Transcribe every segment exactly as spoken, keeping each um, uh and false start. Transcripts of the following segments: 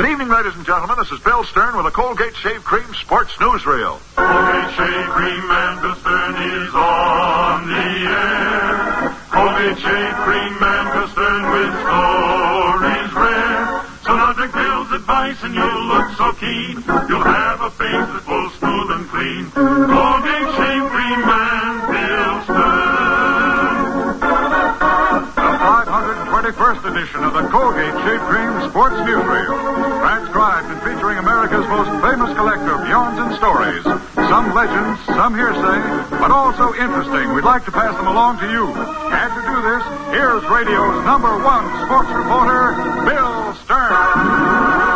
Good evening, ladies and gentlemen. This is Bill Stern with a Colgate Shave Cream Sports Newsreel. Colgate Shave Cream and Bill Stern is on the air. Colgate Shave Cream and Bill Stern with stories rare. So now drink Bill's advice and you'll look so keen. You'll have a face that's full, smooth and clean. Colgate Shave Cream and Bill Stern. The five hundred twenty-first edition of the Colgate Shave Cream Sports Newsreel. Transcribed and featuring America's most famous collector of yarns and stories. Some legends, some hearsay, but also interesting. We'd like to pass them along to you. And to do this, here's radio's number one sports reporter, Bill Stern.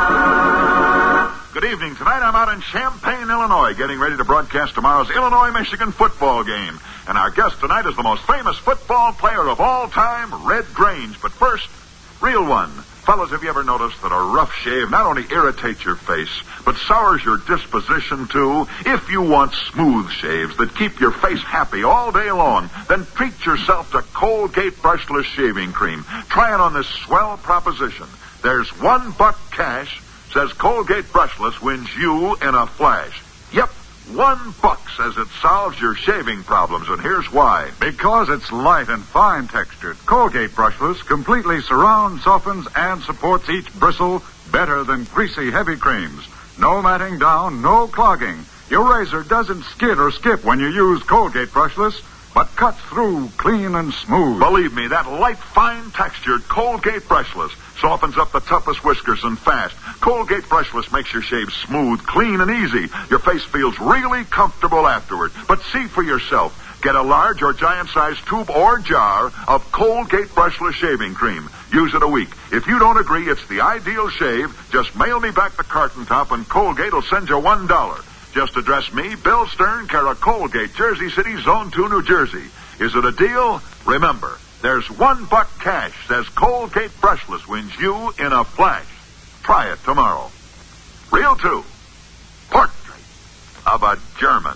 Good evening. Tonight I'm out in Champaign, Illinois, getting ready to broadcast tomorrow's Illinois-Michigan football game. And our guest tonight is the most famous football player of all time, Red Grange. But first, real one. Fellas, have you ever noticed that a rough shave not only irritates your face, but sours your disposition too? If you want smooth shaves that keep your face happy all day long, then treat yourself to Colgate Brushless Shaving Cream. Try it on this swell proposition. There's one buck cash, says Colgate Brushless wins you in a flash. Yep. One buck says it solves your shaving problems, and here's why. Because it's light and fine textured, Colgate Brushless completely surrounds, softens, and supports each bristle better than greasy, heavy creams. No matting down, no clogging. Your razor doesn't skid or skip when you use Colgate Brushless, but cuts through clean and smooth. Believe me, that light, fine textured Colgate Brushless softens up the toughest whiskers and fast. Colgate Brushless makes your shave smooth, clean, and easy. Your face feels really comfortable afterward. But see for yourself. Get a large or giant-sized tube or jar of Colgate Brushless Shaving Cream. Use it a week. If you don't agree it's the ideal shave, just mail me back the carton top and Colgate will send you one dollar. Just address me, Bill Stern, care of Colgate, Jersey City, Zone two, New Jersey. Is it a deal? Remember, there's one buck cash, says Colgate Brushless wins you in a flash. Try it tomorrow. Reel two. Portrait of a German.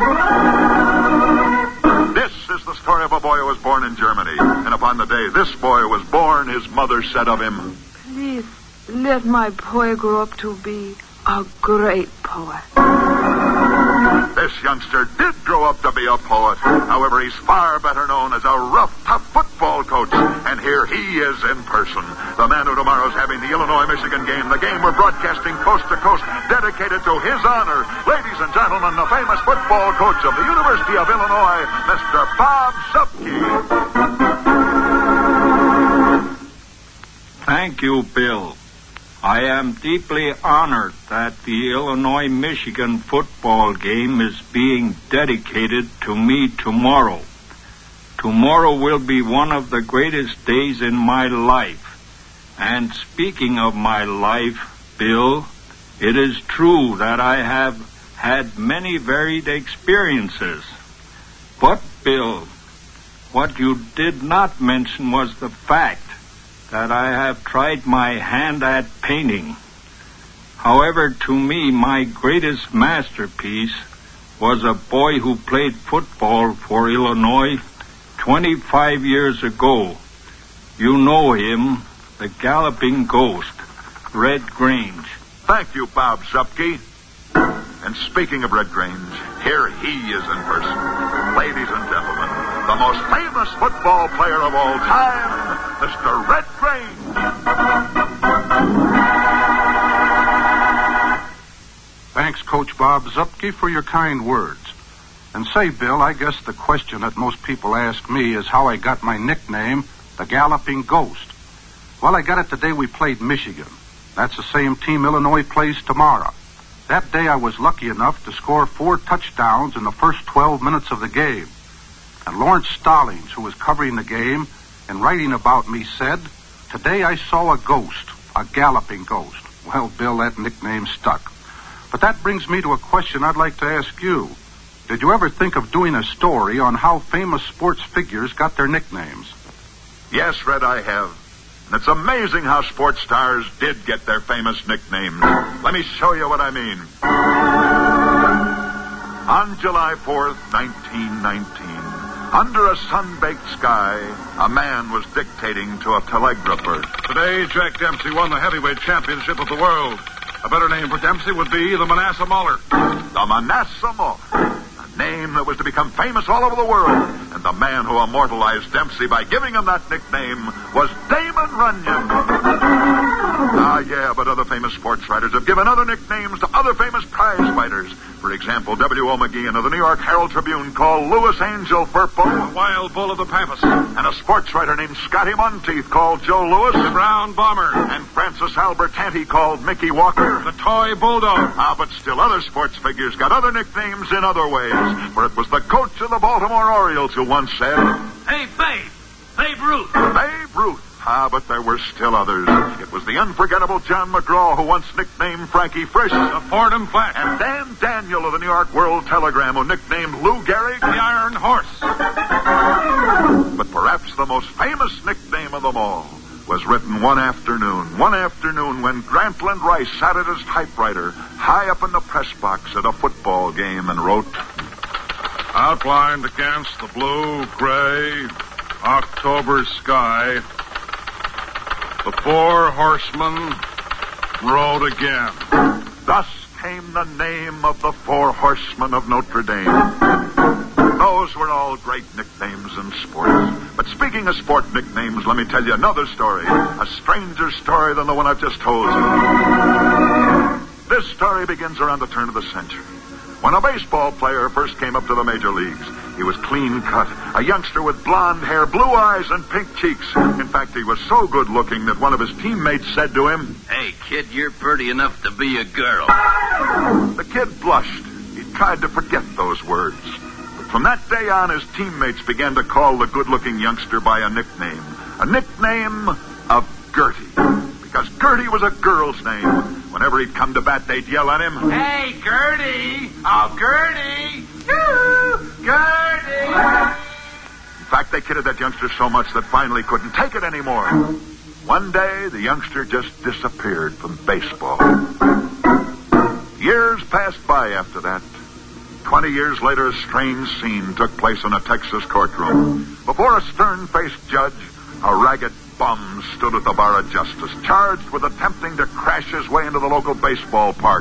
This is the story of a boy who was born in Germany. And upon the day this boy was born, his mother said of him, "Please, let my boy grow up to be a great poet." This youngster did grow up to be a poet. However, he's far better known as a rough, tough football coach. And here he is in person. The man who tomorrow's having the Illinois-Michigan game. The game we're broadcasting coast to coast, dedicated to his honor. Ladies and gentlemen, the famous football coach of the University of Illinois, Mister Bob Zuppke. Thank you, Bill. I am deeply honored that the Illinois-Michigan football game is being dedicated to me tomorrow. Tomorrow will be one of the greatest days in my life. And speaking of my life, Bill, it is true that I have had many varied experiences. But, Bill, what you did not mention was the fact that I have tried my hand at painting. However, to me, my greatest masterpiece was a boy who played football for Illinois twenty-five years ago. You know him, the Galloping Ghost, Red Grange. Thank you, Bob Zuppke. And speaking of Red Grange, here he is in person. Ladies and gentlemen, the most famous football player of all time, Mister Red Grange. Thanks, Coach Bob Zuppke, for your kind words. And say, Bill, I guess the question that most people ask me is how I got my nickname, the Galloping Ghost. Well, I got it the day we played Michigan. That's the same team Illinois plays tomorrow. That day I was lucky enough to score four touchdowns in the first twelve minutes of the game. And Lawrence Stallings, who was covering the game and writing about me, said, "Today I saw a ghost, a galloping ghost." Well, Bill, that nickname stuck. But that brings me to a question I'd like to ask you. Did you ever think of doing a story on how famous sports figures got their nicknames? Yes, Red, I have. And it's amazing how sports stars did get their famous nicknames. Let me show you what I mean. On July fourth, nineteen nineteen, Under a sun-baked sky, a man was dictating to a telegrapher. Today, Jack Dempsey won the heavyweight championship of the world. A better name for Dempsey would be the Manasseh Mauler. The Manasseh Mauler. A name that was to become famous all over the world. And the man who immortalized Dempsey by giving him that nickname was Damon Runyon. Ah, yeah, but other famous sports writers have given other nicknames to other famous prize fighters. For example, W O. McGeehan of the New York Herald Tribune called Louis Angel Firpo The Wild Bull of the Pampas. and a sports writer named Scotty Monteith called Joe Louis, The Brown Bomber. and Francis Albert Tanti called Mickey Walker. The Toy Bulldog. Ah, but still other sports figures got other nicknames in other ways. For it was the coach of the Baltimore Orioles who once said, Hey, Babe! Babe Ruth! Babe Ruth. Ah, but there were still others. It was the unforgettable John McGraw who once nicknamed Frankie Frisch. The Fordham Flash. And Dan Daniel of the New York World Telegram who nicknamed Lou Gehrig The Iron Horse. But perhaps the most famous nickname of them all was written one afternoon. One afternoon when Grantland Rice sat at his typewriter high up in the press box at a football game and wrote, Outlined against the blue-gray October sky, the four horsemen rode again. Thus came the name of the Four Horsemen of Notre Dame. Those were all great nicknames in sports. But speaking of sport nicknames, let me tell you another story. A stranger story than the one I've just told you. This story begins around the turn of the century, when a baseball player first came up to the major leagues. He was clean cut, a youngster with blonde hair, blue eyes, and pink cheeks. In fact, he was so good looking that one of his teammates said to him, Hey, kid, you're pretty enough to be a girl. The kid blushed. He tried to forget those words. But from that day on, his teammates began to call the good-looking youngster by a nickname. A nickname of Gertie. Because Gertie was a girl's name. Whenever he'd come to bat, they'd yell at him, Hey, Gertie! Oh, Gertie! Yoo, Gertie! In fact, they kidded that youngster so much that finally couldn't take it anymore. One day, the youngster just disappeared from baseball. Years passed by after that. Twenty years later, a strange scene took place in a Texas courtroom. Before a stern-faced judge, a ragged bum stood at the bar of justice, charged with attempting to crash his way into the local baseball park.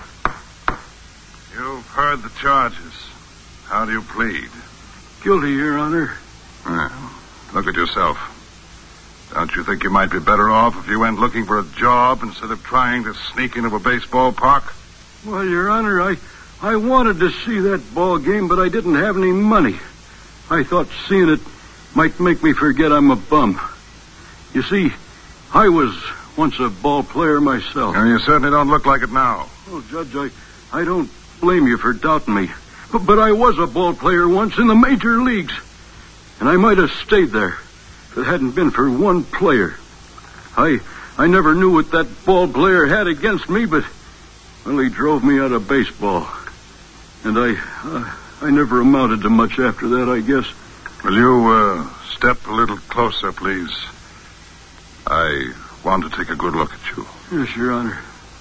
You've heard the charges. How do you plead? Guilty, Your Honor. Well, look at yourself. Don't you think you might be better off if you went looking for a job instead of trying to sneak into a baseball park? Well, Your Honor, I, I wanted to see that ball game, but I didn't have any money. I thought seeing it might make me forget I'm a bum. You see, I was once a ball player myself. And you certainly don't look like it now. Oh, Judge, I, I don't blame you for doubting me. But, but I was a ball player once in the major leagues. And I might have stayed there if it hadn't been for one player. I I never knew what that ball player had against me, but, well, he drove me out of baseball. And I, uh, I never amounted to much after that, I guess. Will you, uh, step a little closer, please? I want to take a good look at you. Yes, Your Honor.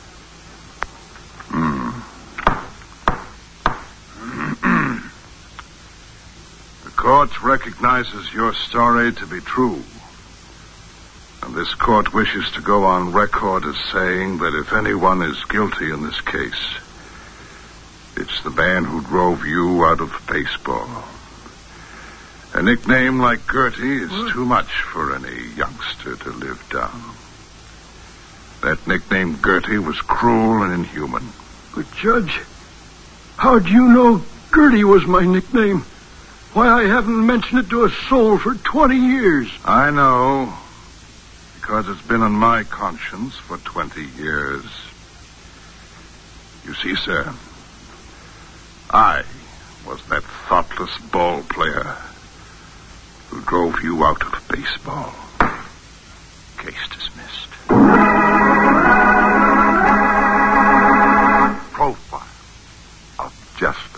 Hmm. The court recognizes your story to be true. And this court wishes to go on record as saying that if anyone is guilty in this case, it's the man who drove you out of baseball. A nickname like Gertie is what? too much for any youngster to live down. That nickname Gertie was cruel and inhuman. But, Judge, how do you know Gertie was my nickname? Why, I haven't mentioned it to a soul for twenty years. I know, because it's been on my conscience for twenty years. You see, sir, I was that thoughtless ball player who drove you out of baseball. Case dismissed. Profile of justice.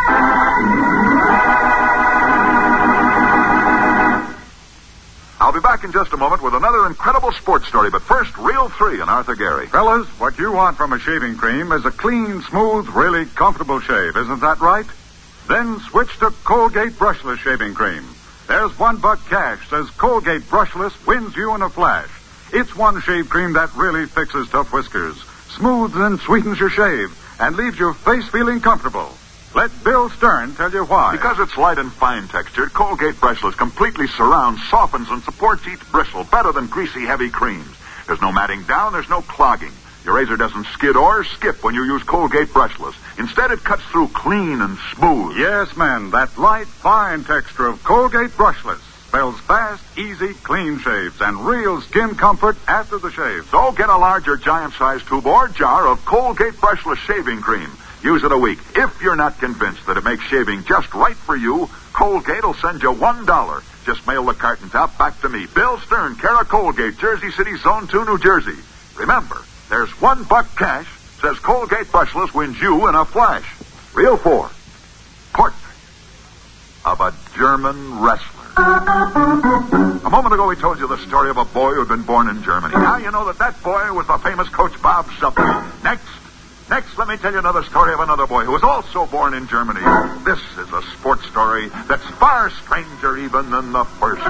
I'll be back back in just a moment with another incredible sports story, but first, Reel three and Arthur Gary. Fellas, what you want from a shaving cream is a clean, smooth, really comfortable shave. Isn't that right? Then switch to Colgate Brushless Shaving Cream. There's one buck cash says Colgate Brushless wins you in a flash. It's one shave cream that really fixes tough whiskers, smooths and sweetens your shave, and leaves your face feeling comfortable. Let Bill Stern tell you why. Because it's light and fine textured, Colgate Brushless completely surrounds, softens, and supports each bristle better than greasy, heavy creams. There's no matting down, there's no clogging. Your razor doesn't skid or skip when you use Colgate Brushless. Instead, it cuts through clean and smooth. Yes, man, that light, fine texture of Colgate Brushless spells fast, easy, clean shaves and real skin comfort after the shave. So get a large or giant-sized tube or jar of Colgate Brushless Shaving Cream. Use it a week. If you're not convinced that it makes shaving just right for you, Colgate will send you one dollar. Just mail the carton top back to me, Bill Stern, care of Colgate, Jersey City, Zone two, New Jersey. Remember, there's one buck cash, says Colgate Brushless wins you in a flash. Reel four. Portrait of a German wrestler. A moment ago, we told you the story of a boy who had been born in Germany. Now you know that that boy was the famous Coach Bob Zupke. Next, next, let me tell you another story of another boy who was also born in Germany. This is a sports story that's far stranger even than the first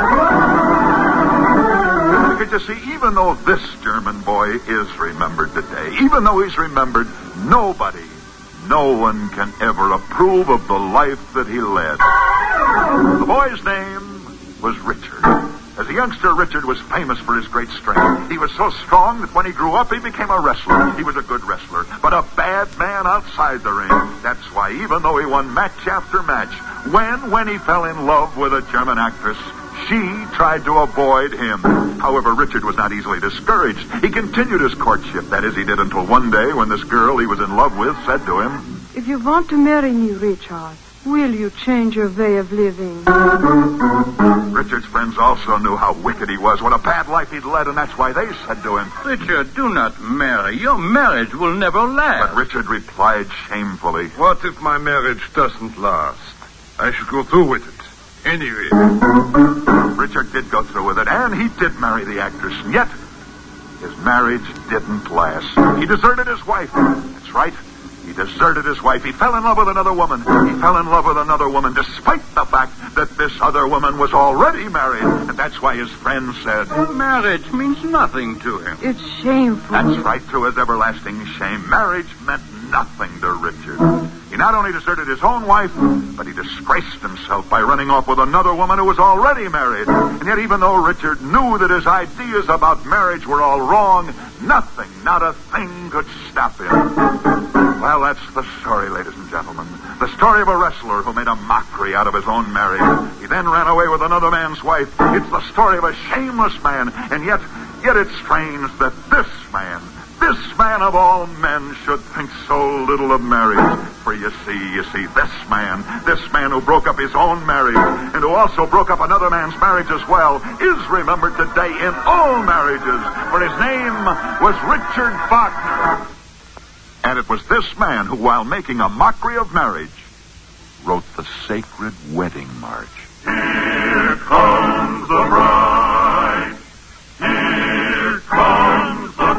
one. Because you see, even though this German boy is remembered today, even though he's remembered, nobody, no one can ever approve of the life that he led. The boy's name was Richard. As a youngster, Richard was famous for his great strength. He was so strong that when he grew up, he became a wrestler. He was a good wrestler, but a bad man outside the ring. That's why even though he won match after match, when, when he fell in love with a German actress, she tried to avoid him. However, Richard was not easily discouraged. He continued his courtship. That is, he did until one day when this girl he was in love with said to him, "If you want to marry me, Richard, will you change your way of living?" Richard's friends also knew how wicked he was, what a bad life he'd led, and that's why they said to him, Richard, do not marry. Your marriage will never last. But Richard replied shamefully, "What if my marriage doesn't last? I should go through with it. Anyway." Richard did go through with it, and he did marry the actress, and yet his marriage didn't last. He deserted his wife. That's right. He deserted his wife. He fell in love with another woman. He fell in love with another woman despite the fact that this other woman was already married. And that's why his friends said, marriage means nothing to him. It's shameful. That's right, through his everlasting shame. Marriage meant nothing to Richard. He not only deserted his own wife, but he disgraced himself by running off with another woman who was already married. And yet even though Richard knew that his ideas about marriage were all wrong, nothing, not a thing could stop him. Well, that's the story, ladies and gentlemen. The story of a wrestler who made a mockery out of his own marriage. He then ran away with another man's wife. It's the story of a shameless man. And yet, yet it's strange that this man, this man of all men should think so little of marriage. For you see, you see, this man, this man who broke up his own marriage and who also broke up another man's marriage as well, is remembered today in all marriages. For his name was Richard Wagner. And it was this man who, while making a mockery of marriage, wrote the sacred wedding march. Here comes the bride. Here comes the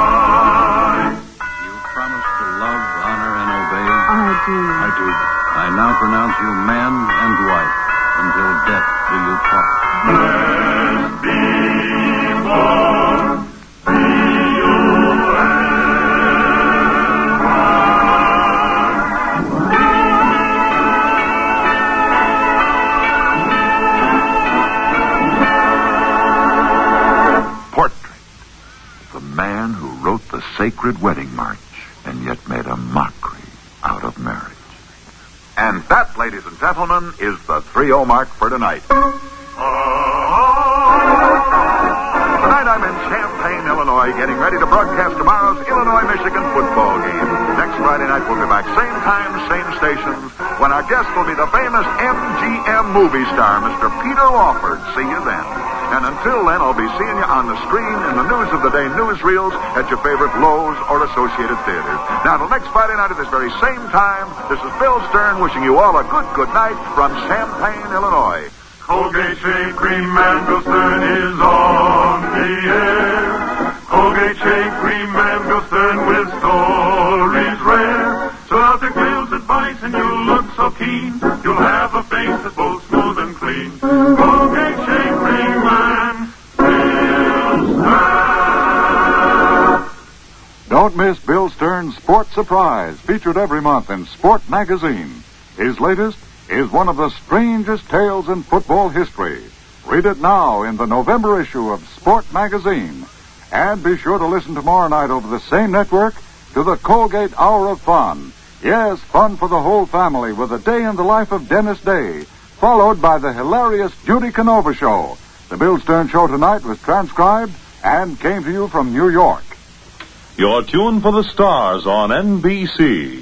bride. You promise to love, honor, and obey? I do. I do. I now pronounce you man and wife. Until death do you part. Blessed be both be you and the sacred wedding march, and yet made a mockery out of marriage. And that, ladies and gentlemen, is the three oh mark for tonight. Tonight I'm in Champaign, Illinois, getting ready to broadcast tomorrow's Illinois-Michigan football game. Next Friday night we'll be back, same time, same stations, when our guest will be the famous M G M movie star, Mister Peter Lawford. See you then. And until then, I'll be seeing you on the screen in the News of the Day newsreels at your favorite Lowe's or Associated Theaters. Now, till next Friday night at this very same time, this is Bill Stern wishing you all a good, good night from Champaign, Illinois. Colgate Shave Cream and Bill Stern is all. Don't miss Bill Stern's Sports Surprise, featured every month in Sport Magazine. His latest is one of the strangest tales in football history. Read it now in the November issue of Sport Magazine. And be sure to listen tomorrow night over the same network to the Colgate Hour of Fun. Yes, fun for the whole family with a day in the life of Dennis Day, followed by the hilarious Judy Canova Show. The Bill Stern Show tonight was transcribed and came to you from New York. You're tuned for the stars on N B C.